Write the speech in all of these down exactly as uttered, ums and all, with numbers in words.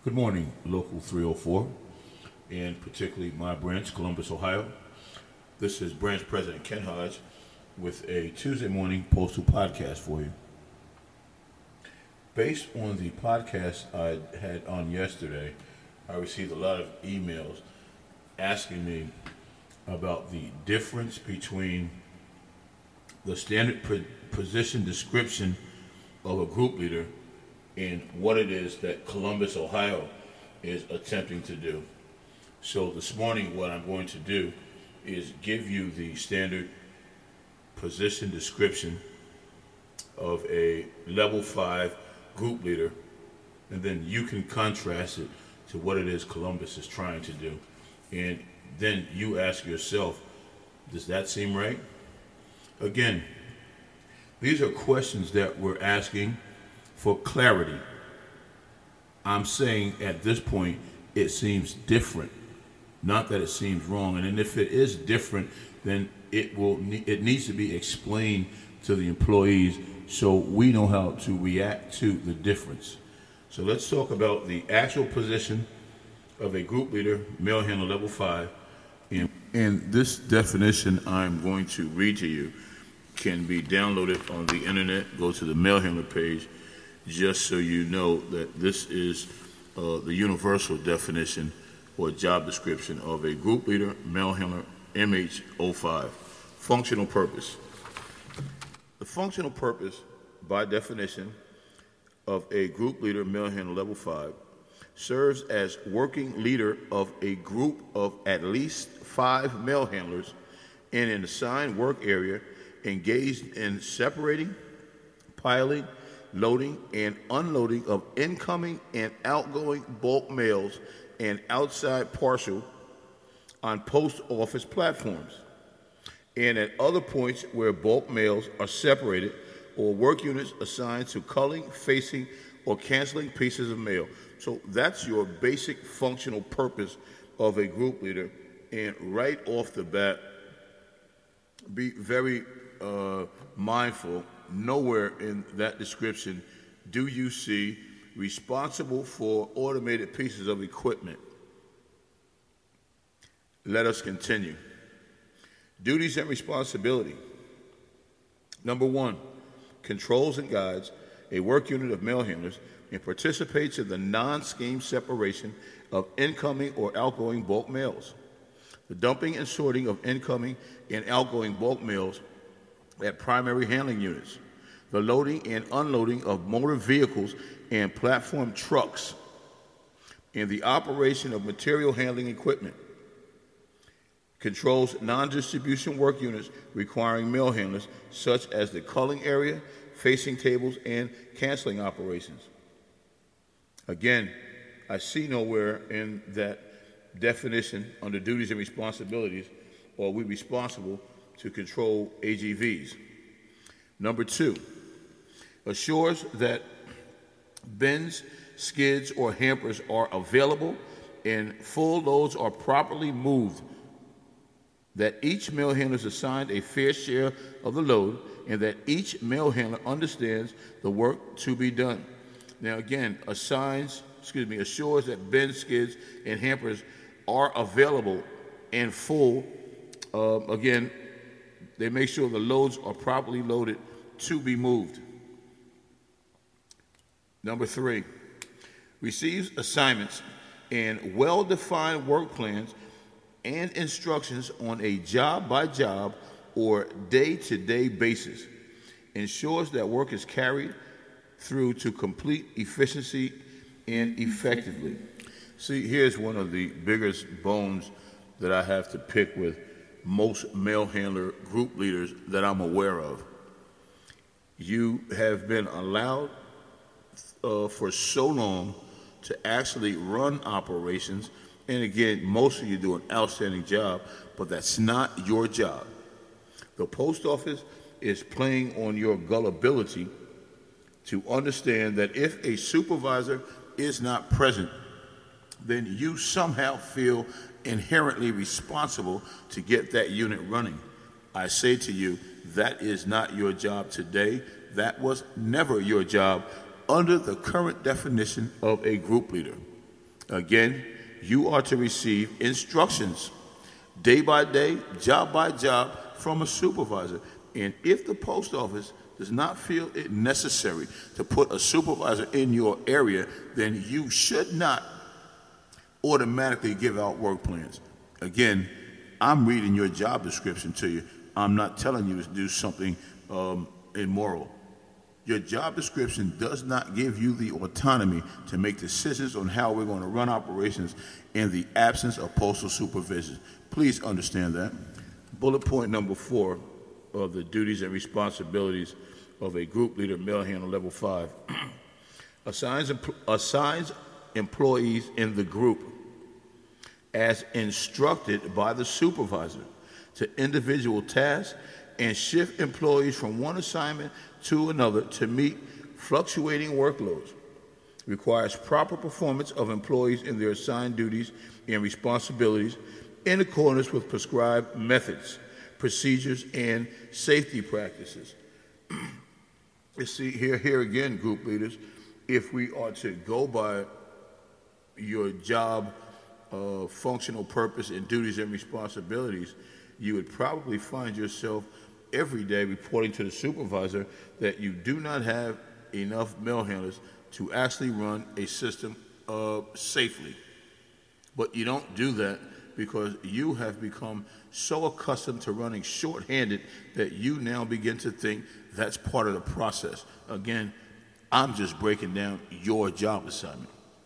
Good morning, Local three oh four, and particularly my branch, Columbus, Ohio. This is Branch President Ken Hodge with a Tuesday morning postal podcast for you. Based on the podcast I had on yesterday, I received a lot of emails asking me about the difference between the standard po- position description of a group leader and what it is that Columbus, Ohio is attempting to do. So this morning what I'm going to do is give you the standard position description of a level five group leader, and then you can contrast it to what it is Columbus is trying to do. And then you ask yourself, does that seem right? Again, these are questions that we're asking for clarity. I'm saying at this point it seems different, not that it seems wrong. And then if it is different, then it will it needs to be explained to the employees so we know how to react to the difference. So let's talk about the actual position of a group leader, mail handler level five. And, and this definition I'm going to read to you can be downloaded on the internet. Go to the mail handler page, just so you know that this is uh, the universal definition or job description of a group leader, mail handler, M H oh five. Functional purpose. The functional purpose, by definition, of a group leader, mail handler level five, serves as working leader of a group of at least five mail handlers in an assigned work area engaged in separating, piling, loading and unloading of incoming and outgoing bulk mails and outside parcel on post office platforms, and at other points where bulk mails are separated or work units assigned to culling, facing, or canceling pieces of mail. So that's your basic functional purpose of a group leader. And right off the bat, be very uh, mindful. Nowhere in that description do you see responsible for automated pieces of equipment. Let us continue. Duties and responsibility. Number one, controls and guides a work unit of mail handlers and participates in the non-scheme separation of incoming or outgoing bulk mails, the dumping and sorting of incoming and outgoing bulk mails at primary handling units, the loading and unloading of motor vehicles and platform trucks, and the operation of material handling equipment. Controls non-distribution work units requiring mail handlers, such as the culling area, facing tables, and canceling operations. Again, I see nowhere in that definition under duties and responsibilities are we responsible to control A G Vs. Number two, assures that bins, skids, or hampers are available and full loads are properly moved, that each mail handler is assigned a fair share of the load, and that each mail handler understands the work to be done. Now again, assigns, excuse me, assures that bins, skids, and hampers are available and full. Uh, again, they make sure the loads are properly loaded to be moved. Number three, receives assignments and well-defined work plans and instructions on a job-by-job or day-to-day basis, ensures that work is carried through to complete efficiency and effectively. See, here's one of the biggest bones that I have to pick with most mail handler group leaders that I'm aware of. You have been allowed uh, for so long to actually run operations, and again, most of you do an outstanding job, but that's not your job. The post office is playing on your gullibility to understand that if a supervisor is not present, then you somehow feel inherently responsible to get that unit running. I say to you, that is not your job today. That was never your job under the current definition of a group leader. Again, you are to receive instructions day by day, job by job from a supervisor. And if the post office does not feel it necessary to put a supervisor in your area, then you should not automatically give out work plans. Again, I'm reading your job description to you. I'm not telling you to do something um, immoral. Your job description does not give you the autonomy to make decisions on how we're going to run operations in the absence of postal supervision. Please understand that. Bullet point number four of the duties and responsibilities of a group leader, mail handler level five, assigns, assigns employees in the group as instructed by the supervisor to individual tasks and shift employees from one assignment to another to meet fluctuating workloads. Requires proper performance of employees in their assigned duties and responsibilities in accordance with prescribed methods, procedures, and safety practices. You see, here, here again, group leaders, if we are to go by your job uh, functional purpose and duties and responsibilities, you would probably find yourself every day reporting to the supervisor that you do not have enough mail handlers to actually run a system uh, safely. But you don't do that because you have become so accustomed to running shorthanded that you now begin to think that's part of the process. Again, I'm just breaking down your job assignment.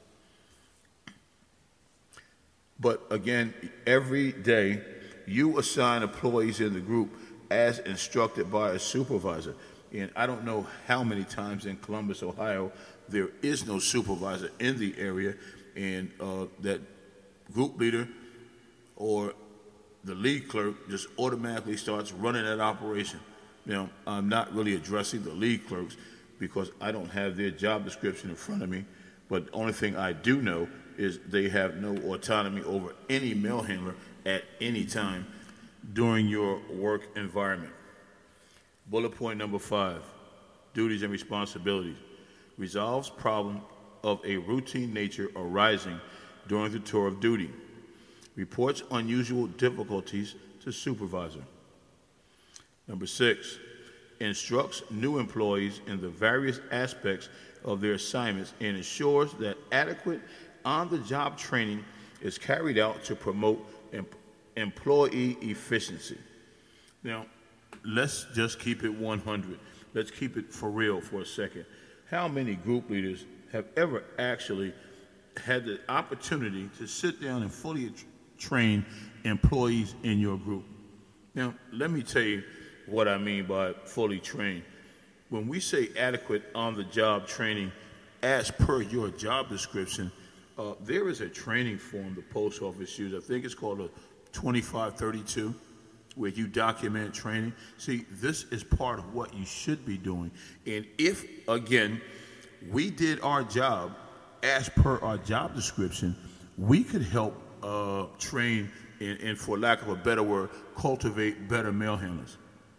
But again, every day you assign employees in the group as instructed by a supervisor. And I don't know how many times in Columbus, Ohio, there is no supervisor in the area, and uh, that group leader or the lead clerk just automatically starts running that operation. Now, I'm not really addressing the lead clerks because I don't have their job description in front of me, but the only thing I do know is they have no autonomy over any mail handler at any time during your work environment. Bullet point number five, duties and responsibilities. Resolves problem of a routine nature arising during the tour of duty. Reports unusual difficulties to supervisor. Number six, instructs new employees in the various aspects of their assignments and ensures that adequate on-the-job training is carried out to promote em- employee efficiency. Now, let's just keep it one hundred. Let's keep it for real for a second. How many group leaders have ever actually had the opportunity to sit down and fully t- train employees in your group? Now, let me tell you what I mean by fully trained. When we say adequate on-the-job training as per your job description, uh, there is a training form the post office uses. I think it's called a twenty-five thirty-two, where you document training. See, this is part of what you should be doing. And if, again, we did our job as per our job description, we could help uh, train and, and, for lack of a better word, cultivate better mail handlers.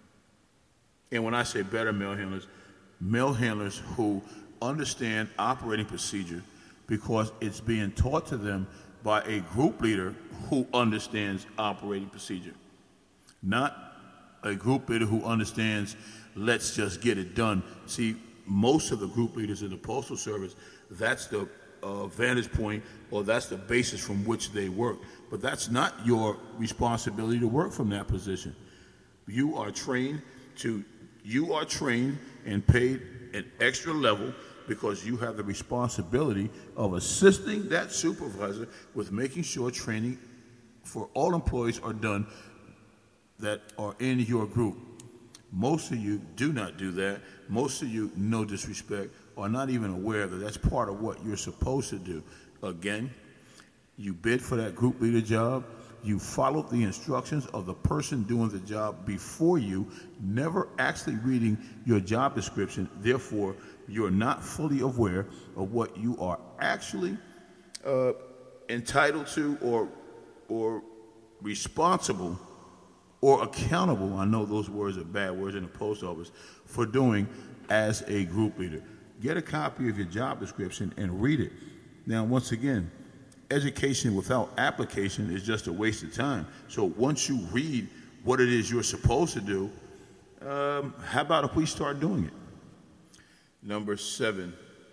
And when I say better mail handlers, mail handlers who understand operating procedure because it's being taught to them by a group leader who understands operating procedure. Not a group leader who understands, let's just get it done. See, most of the group leaders in the Postal Service, that's the uh, vantage point, or that's the basis from which they work. But that's not your responsibility to work from that position. You are trained to, you are trained and paid an extra level because you have the responsibility of assisting that supervisor with making sure training for all employees are done that are in your group. Most of you do not do that. Most of you, no disrespect, are not even aware that that's part of what you're supposed to do. Again, you bid for that group leader job. You followed the instructions of the person doing the job before you, never actually reading your job description. Therefore, you're not fully aware of what you are actually uh, entitled to or or responsible or accountable, I know those words are bad words in the post office, for doing as a group leader. Get a copy of your job description and read it. Now, once again, education without application is just a waste of time. So once you read what it is you're supposed to do, um, how about if we start doing it? Number seven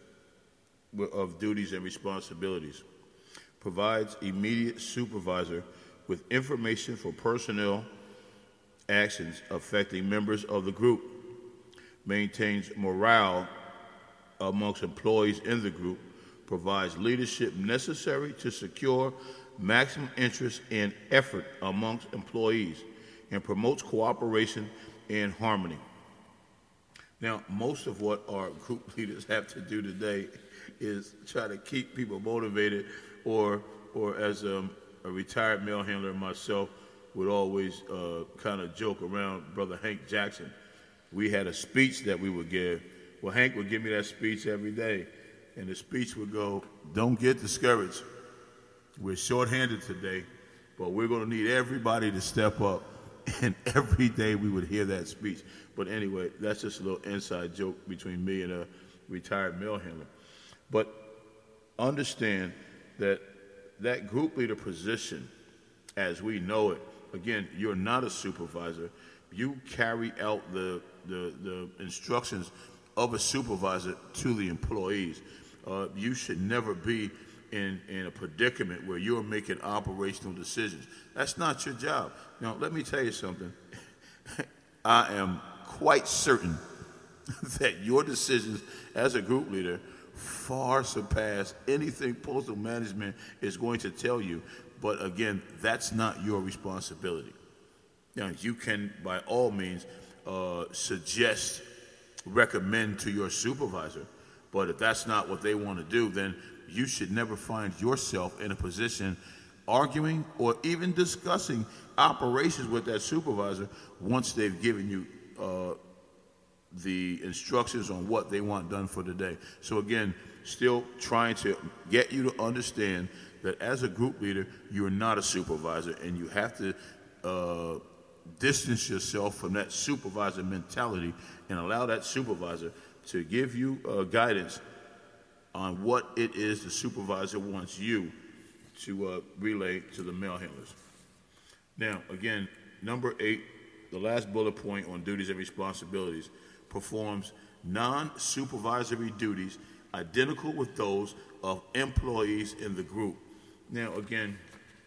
of duties and responsibilities provides immediate supervisor with information for personnel actions affecting members of the group, maintains morale amongst employees in the group, provides leadership necessary to secure maximum interest and effort amongst employees, and promotes cooperation and harmony. Now, most of what our group leaders have to do today is try to keep people motivated, or, or as um, a retired mail handler myself would always uh, kind of joke around, Brother Hank Jackson. We had a speech that we would give. Well, Hank would give me that speech every day, and the speech would go, "Don't get discouraged. We're shorthanded today, but we're going to need everybody to step up." And every day we would hear that speech. But anyway, that's just a little inside joke between me and a retired mail handler. But understand that that group leader position, as we know it, again, you're not a supervisor. You carry out the, the, the instructions of a supervisor to the employees. Uh, you should never be in, in a predicament where you're making operational decisions. That's not your job. Now, let me tell you something. I am quite certain that your decisions as a group leader far surpass anything postal management is going to tell you. But again, that's not your responsibility. Now, you can, by all means, uh, suggest, recommend to your supervisor, but if that's not what they want to do, then you should never find yourself in a position arguing or even discussing operations with that supervisor once they've given you uh, the instructions on what they want done for the day. So again, still trying to get you to understand that as a group leader, you're not a supervisor, and you have to uh, distance yourself from that supervisor mentality and allow that supervisor to give you uh, guidance on what it is the supervisor wants you to uh, relay to the mail handlers. Now, again, number eight, the last bullet point on duties and responsibilities, performs non-supervisory duties identical with those of employees in the group. Now, again,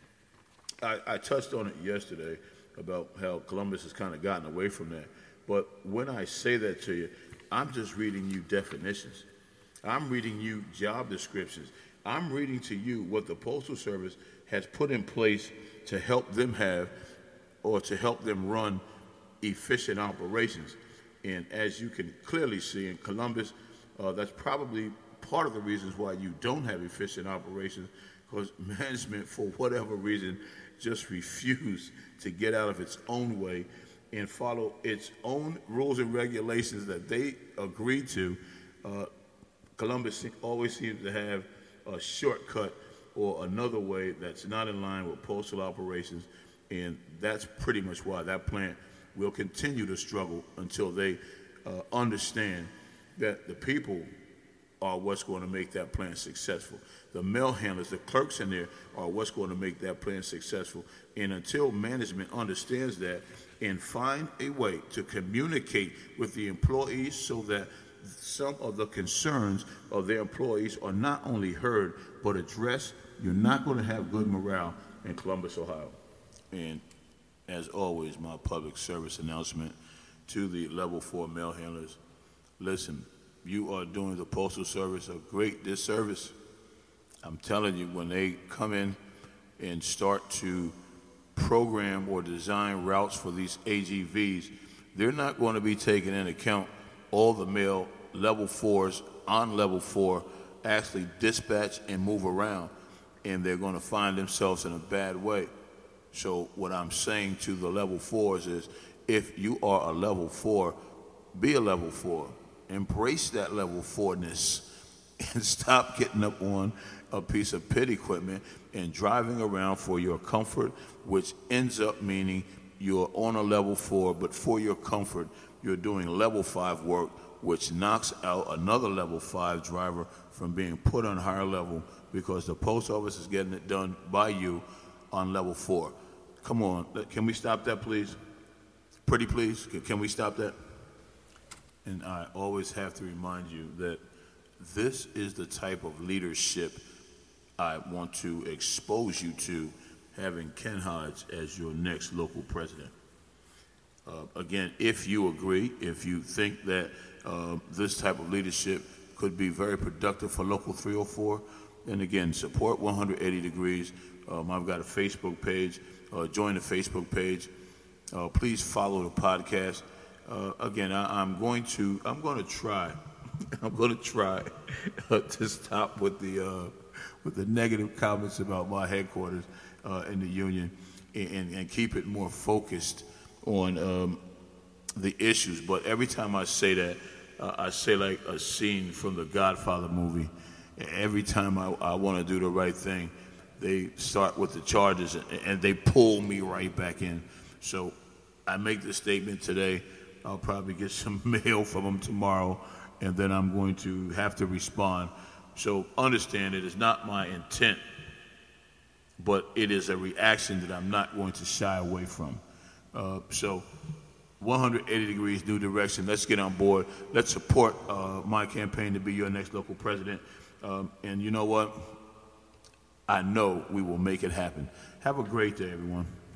I, I touched on it yesterday about how Columbus has kind of gotten away from that. But when I say that to you, I'm just reading you definitions. I'm reading you job descriptions. I'm reading to you what the Postal Service has put in place to help them have or to help them run efficient operations. And as you can clearly see in Columbus, uh, that's probably part of the reasons why you don't have efficient operations, because management, for whatever reason, just refused to get out of its own way and follow its own rules and regulations that they agreed to. Uh, Columbus always seems to have a shortcut or another way that's not in line with postal operations, and that's pretty much why that plant will continue to struggle until they uh, understand that the people are what's going to make that plant successful. The mail handlers, the clerks in there are what's going to make that plant successful. And until management understands that and find a way to communicate with the employees so that some of the concerns of their employees are not only heard but addressed, you're not going to have good morale in Columbus, Ohio. And as always, my public service announcement to the level four mail handlers: listen, you are doing the Postal Service a great disservice. I'm telling you, when they come in and start to program or design routes for these A G Vs, they're not going to be taking into account all the mail level fours on level four actually dispatch and move around, and they're going to find themselves in a bad way. So what I'm saying to the level fours is, if you are a level four, be a level four. Embrace that level four-ness and stop getting up on a piece of pit equipment and driving around for your comfort, which ends up meaning you're on a level four, but for your comfort, you're doing level five work, which knocks out another level five driver from being put on higher level because the post office is getting it done by you on level four. Come on, can we stop that, please? Pretty please, can we stop that? And I always have to remind you that this is the type of leadership I want to expose you to, having Ken Hodge as your next local president. Uh, again, if you agree, if you think that uh, this type of leadership could be very productive for Local three oh four, then again, support one hundred eighty degrees. Um, I've got a Facebook page. Uh, join the Facebook page. Uh, please follow the podcast. Uh, again, I, I'm going to I'm going to try I'm going to try uh, to stop with the uh, with the negative comments about my headquarters uh, in the union, and, and keep it more focused on um, the issues. But every time I say that, uh, I say like a scene from the Godfather movie. Every time I, I want to do the right thing, they start with the charges and, and they pull me right back in. So I make this statement today. I'll probably get some mail from them tomorrow, and then I'm going to have to respond. So understand it is not my intent, but it is a reaction that I'm not going to shy away from. Uh, so one hundred eighty degrees, new direction. Let's get on board. Let's support uh, my campaign to be your next local president. Um, and you know what? I know we will make it happen. Have a great day, everyone.